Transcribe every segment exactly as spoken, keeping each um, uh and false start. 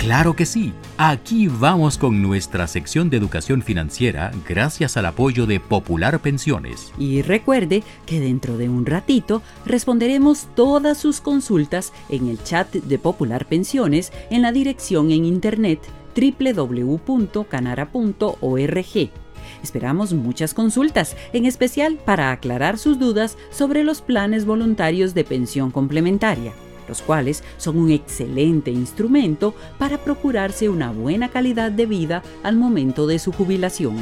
Claro que sí. Aquí vamos con nuestra sección de educación financiera gracias al apoyo de Popular Pensiones. Y recuerde que dentro de un ratito responderemos todas sus consultas en el chat de Popular Pensiones en la dirección en internet doble u doble u doble u punto canara punto org. Esperamos muchas consultas, en especial para aclarar sus dudas sobre los planes voluntarios de pensión complementaria, los cuales son un excelente instrumento para procurarse una buena calidad de vida al momento de su jubilación.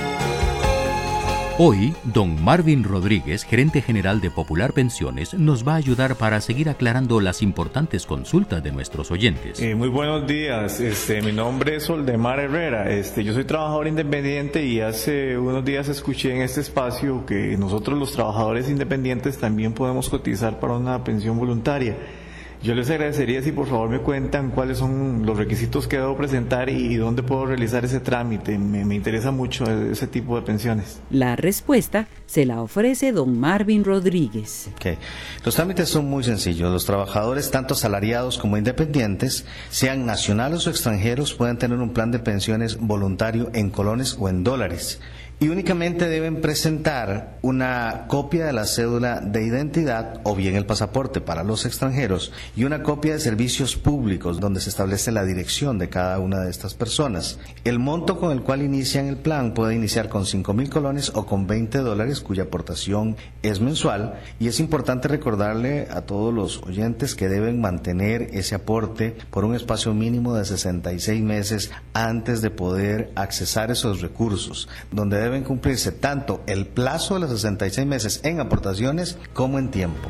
Hoy, don Marvin Rodríguez, gerente general de Popular Pensiones, nos va a ayudar para seguir aclarando las importantes consultas de nuestros oyentes. Eh, muy buenos días, este, mi nombre es Oldemar Herrera, este, yo soy trabajador independiente y hace unos días escuché en este espacio que nosotros los trabajadores independientes también podemos cotizar para una pensión voluntaria. Yo les agradecería si por favor me cuentan cuáles son los requisitos que debo presentar y dónde puedo realizar ese trámite. Me, me interesa mucho ese tipo de pensiones. La respuesta se la ofrece don Marvin Rodríguez. Okay. Los trámites son muy sencillos. Los trabajadores, tanto asalariados como independientes, sean nacionales o extranjeros, pueden tener un plan de pensiones voluntario en colones o en dólares. Y únicamente deben presentar una copia de la cédula de identidad o bien el pasaporte para los extranjeros y una copia de servicios públicos donde se establece la dirección de cada una de estas personas. El monto con el cual inician el plan puede iniciar con cinco mil colones o con veinte dólares cuya aportación es mensual, y es importante recordarle a todos los oyentes que deben mantener ese aporte por un espacio mínimo de sesenta y seis meses antes de poder accesar esos recursos, donde deben deben cumplirse tanto el plazo de los sesenta y seis meses en aportaciones como en tiempo.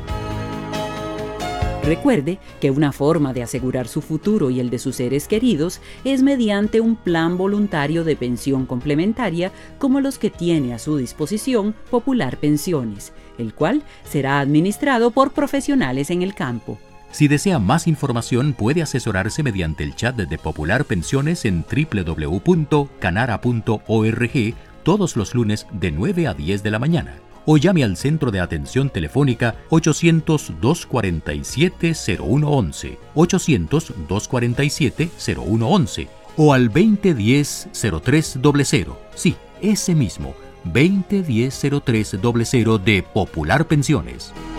Recuerde que una forma de asegurar su futuro y el de sus seres queridos es mediante un plan voluntario de pensión complementaria como los que tiene a su disposición Popular Pensiones, el cual será administrado por profesionales en el campo. Si desea más información, puede asesorarse mediante el chat de Popular Pensiones en doble u doble u doble u punto canara punto org todos los lunes de nueve a diez de la mañana, o llame al centro de atención telefónica ochocientos, dos cuarenta y siete, cero uno once, ochocientos, dos cuarenta y siete, cero uno once, o al veinte diez, cero tres cero cero. Sí, ese mismo, veinte diez, cero tres cero cero de Popular Pensiones.